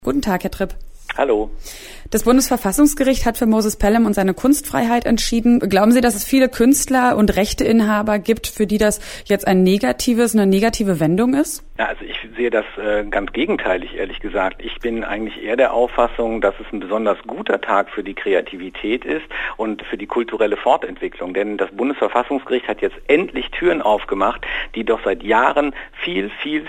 Guten Tag, Herr Tripp. Hallo. Das Bundesverfassungsgericht hat für Moses Pelham und seine Kunstfreiheit entschieden. Glauben Sie, dass es viele Künstler und Rechteinhaber gibt, für die das jetzt eine negative Wendung ist? Ja, also ich sehe das ganz gegenteilig, ehrlich gesagt. Ich bin eigentlich eher der Auffassung, dass es ein besonders guter Tag für die Kreativität ist und für die kulturelle Fortentwicklung. Denn das Bundesverfassungsgericht hat jetzt endlich Türen aufgemacht, die doch seit Jahren viel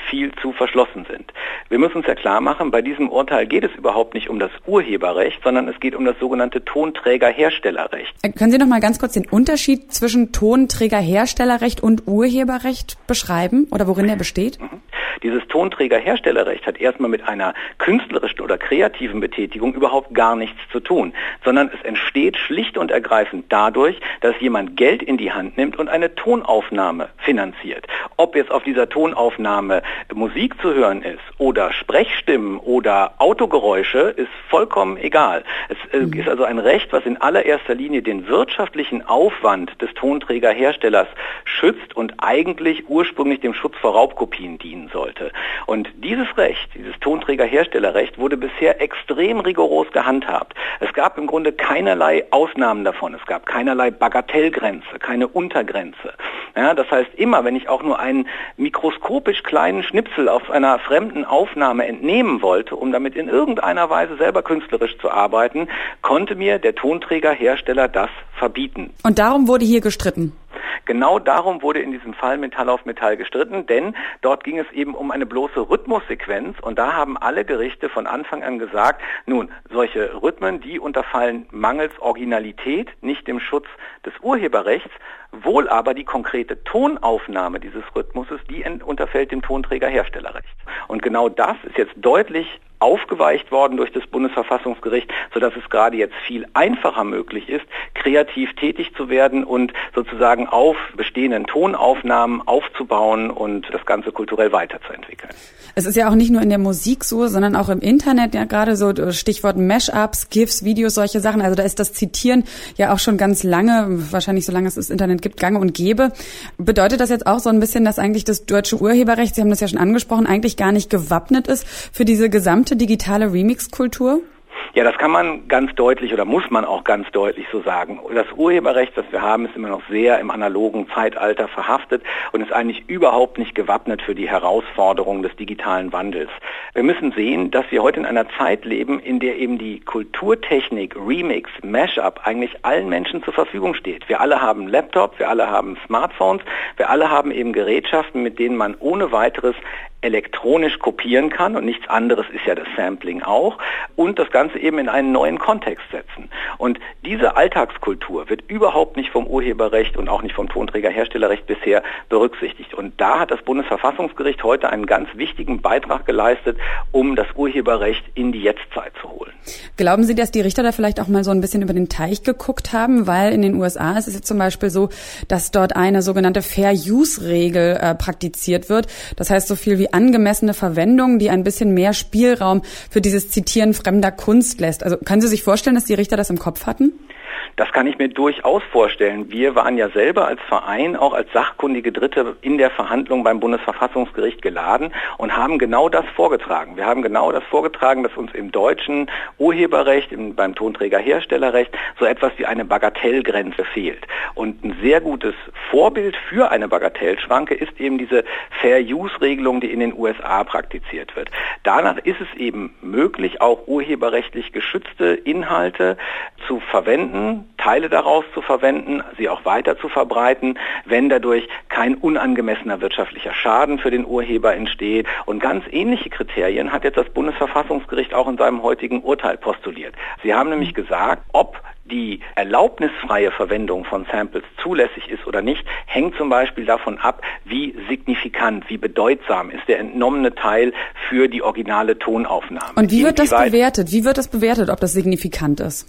zu verschlossen sind. Wir müssen uns ja klar machen, bei diesem Urteil geht es überhaupt nicht um das Urheberrecht, sondern es geht um das sogenannte Tonträgerherstellerrecht. Können Sie noch mal ganz kurz den Unterschied zwischen Tonträgerherstellerrecht und Urheberrecht beschreiben oder worin der besteht? Dieses Tonträgerherstellerrecht hat erstmal mit einer künstlerischen oder kreativen Betätigung überhaupt gar nichts zu tun, sondern es entsteht schlicht und ergreifend dadurch, dass jemand Geld in die Hand nimmt und eine Tonaufnahme finanziert. Ob jetzt auf dieser Tonaufnahme Musik zu hören ist oder Sprechstimmen oder Autogeräusche, ist vollkommen egal. Es ist also ein Recht, was in allererster Linie den wirtschaftlichen Aufwand des Tonträgerherstellers schützt und eigentlich ursprünglich dem Schutz vor Raubkopien dienen sollte. Und dieses Recht, dieses Tonträgerherstellerrecht, wurde bisher extrem rigoros gehandhabt. Es gab im Grunde keinerlei Ausnahmen davon. Es gab keinerlei Bagatellgrenze, keine Untergrenze. Ja, das heißt, immer wenn ich auch nur einen mikroskopisch kleinen Schnipsel auf einer fremden Aufnahme entnehmen wollte, um damit in irgendeiner Weise selber künstlerisch zu arbeiten, konnte mir der Tonträgerhersteller das verbieten. Und darum wurde hier gestritten? Genau darum wurde in diesem Fall Metall auf Metall gestritten, denn dort ging es eben um eine bloße Rhythmussequenz und da haben alle Gerichte von Anfang an gesagt, nun, solche Rhythmen, die unterfallen mangels Originalität, nicht dem Schutz des Urheberrechts, wohl aber die konkrete Tonaufnahme dieses Rhythmuses, die unterfällt dem Tonträgerherstellerrecht. Und genau das ist jetzt deutlich aufgeweicht worden durch das Bundesverfassungsgericht, sodass es gerade jetzt viel einfacher möglich ist, kreativ tätig zu werden und sozusagen auf bestehenden Tonaufnahmen aufzubauen und das Ganze kulturell weiterzuentwickeln. Es ist ja auch nicht nur in der Musik so, sondern auch im Internet, ja gerade so Stichwort Mashups, GIFs, Videos, solche Sachen. Also da ist das Zitieren ja auch schon ganz lange, wahrscheinlich solange es das Internet gibt, gang und gäbe. Bedeutet das jetzt auch so ein bisschen, dass eigentlich das deutsche Urheberrecht, Sie haben das ja schon angesprochen, eigentlich gar nicht gewappnet ist für diese gesamte digitale Remix-Kultur? Ja, das kann man ganz deutlich oder muss man auch ganz deutlich so sagen. Das Urheberrecht, das wir haben, ist immer noch sehr im analogen Zeitalter verhaftet und ist eigentlich überhaupt nicht gewappnet für die Herausforderungen des digitalen Wandels. Wir müssen sehen, dass wir heute in einer Zeit leben, in der eben die Kulturtechnik, Remix, Mashup eigentlich allen Menschen zur Verfügung steht. Wir alle haben Laptops, wir alle haben Smartphones, wir alle haben eben Gerätschaften, mit denen man ohne weiteres elektronisch kopieren kann und nichts anderes ist ja das Sampling auch und das Ganze eben in einen neuen Kontext setzen. Und diese Alltagskultur wird überhaupt nicht vom Urheberrecht und auch nicht vom Tonträgerherstellerrecht bisher berücksichtigt. Und da hat das Bundesverfassungsgericht heute einen ganz wichtigen Beitrag geleistet, um das Urheberrecht in die Jetztzeit zu holen. Glauben Sie, dass die Richter da vielleicht auch mal so ein bisschen über den Teich geguckt haben? Weil in den USA ist es jetzt zum Beispiel so, dass dort eine sogenannte Fair-Use-Regel praktiziert wird. Das heißt so viel wie angemessene Verwendung, die ein bisschen mehr Spielraum für dieses Zitieren fremder Kunst lässt. Also können Sie sich vorstellen, dass die Richter das im Kopf hatten? Das kann ich mir durchaus vorstellen. Wir waren ja selber als Verein, auch als sachkundige Dritte in der Verhandlung beim Bundesverfassungsgericht geladen und haben genau das vorgetragen. Wir haben genau das vorgetragen, dass uns im deutschen Urheberrecht, beim Tonträgerherstellerrecht so etwas wie eine Bagatellgrenze fehlt. Und ein sehr gutes Vorbild für eine Bagatellschranke ist eben diese Fair-Use-Regelung, die in den USA praktiziert wird. Danach ist es eben möglich, auch urheberrechtlich geschützte Inhalte zu verwenden, Teile daraus zu verwenden, sie auch weiter zu verbreiten, wenn dadurch kein unangemessener wirtschaftlicher Schaden für den Urheber entsteht. Und ganz ähnliche Kriterien hat jetzt das Bundesverfassungsgericht auch in seinem heutigen Urteil postuliert. Sie haben nämlich gesagt, ob die erlaubnisfreie Verwendung von Samples zulässig ist oder nicht, hängt zum Beispiel davon ab, wie signifikant, wie bedeutsam ist der entnommene Teil für die originale Tonaufnahme. Und wie wird das bewertet? Wie wird das bewertet, ob das signifikant ist?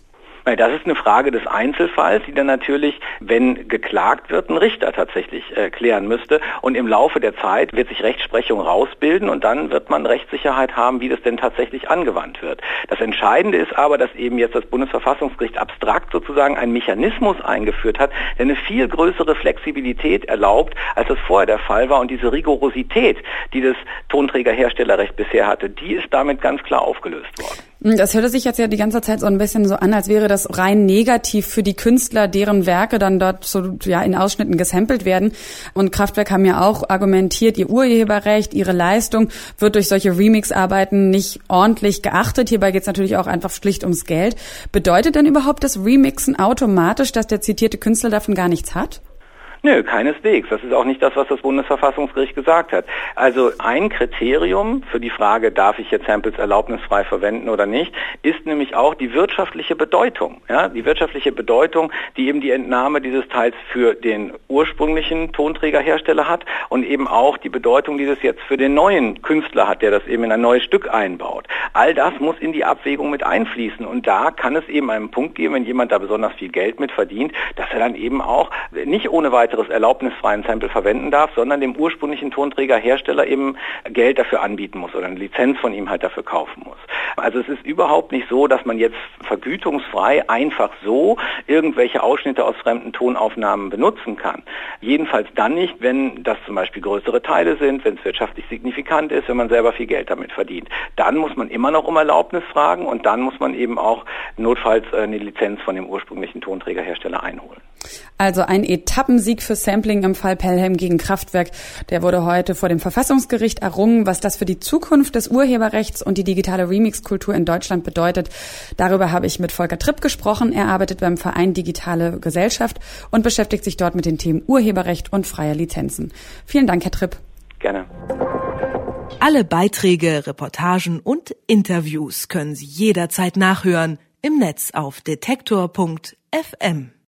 Das ist eine Frage des Einzelfalls, die dann natürlich, wenn geklagt wird, ein Richter tatsächlich klären müsste. Und im Laufe der Zeit wird sich Rechtsprechung rausbilden und dann wird man Rechtssicherheit haben, wie das denn tatsächlich angewandt wird. Das Entscheidende ist aber, dass eben jetzt das Bundesverfassungsgericht abstrakt sozusagen einen Mechanismus eingeführt hat, der eine viel größere Flexibilität erlaubt, als das vorher der Fall war. Und diese Rigorosität, die das Tonträgerherstellerrecht bisher hatte, die ist damit ganz klar aufgelöst worden. Das hörte sich jetzt ja die ganze Zeit so ein bisschen so an, als wäre das rein negativ für die Künstler, deren Werke dann dort so in Ausschnitten gesampelt werden. Und Kraftwerk haben ja auch argumentiert, ihr Urheberrecht, ihre Leistung wird durch solche Remix-Arbeiten nicht ordentlich geachtet. Hierbei geht es natürlich auch einfach schlicht ums Geld. Bedeutet denn überhaupt das Remixen automatisch, dass der zitierte Künstler davon gar nichts hat? Nö, keineswegs. Das ist auch nicht das, was das Bundesverfassungsgericht gesagt hat. Also ein Kriterium für die Frage, darf ich jetzt Samples erlaubnisfrei verwenden oder nicht, ist nämlich auch die wirtschaftliche Bedeutung. Ja, die wirtschaftliche Bedeutung, die eben die Entnahme dieses Teils für den ursprünglichen Tonträgerhersteller hat und eben auch die Bedeutung, die das jetzt für den neuen Künstler hat, der das eben in ein neues Stück einbaut. All das muss in die Abwägung mit einfließen und da kann es eben einen Punkt geben, wenn jemand da besonders viel Geld mit verdient, dass er dann eben auch nicht ohne weiteres erlaubnisfreien Sample verwenden darf, sondern dem ursprünglichen Tonträgerhersteller eben Geld dafür anbieten muss oder eine Lizenz von ihm halt dafür kaufen muss. Also es ist überhaupt nicht so, dass man jetzt vergütungsfrei einfach so irgendwelche Ausschnitte aus fremden Tonaufnahmen benutzen kann. Jedenfalls dann nicht, wenn das zum Beispiel größere Teile sind, wenn es wirtschaftlich signifikant ist, wenn man selber viel Geld damit verdient. Dann muss man immer noch um Erlaubnis fragen und dann muss man eben auch notfalls eine Lizenz von dem ursprünglichen Tonträgerhersteller einholen. Also ein Etappensieg für Sampling im Fall Pelham gegen Kraftwerk. Der wurde heute vor dem Verfassungsgericht errungen. Was das für die Zukunft des Urheberrechts und die digitale Remixkultur in Deutschland bedeutet, darüber habe ich mit Volker Tripp gesprochen. Er arbeitet beim Verein Digitale Gesellschaft und beschäftigt sich dort mit den Themen Urheberrecht und freie Lizenzen. Vielen Dank, Herr Tripp. Gerne. Alle Beiträge, Reportagen und Interviews können Sie jederzeit nachhören im Netz auf detektor.fm.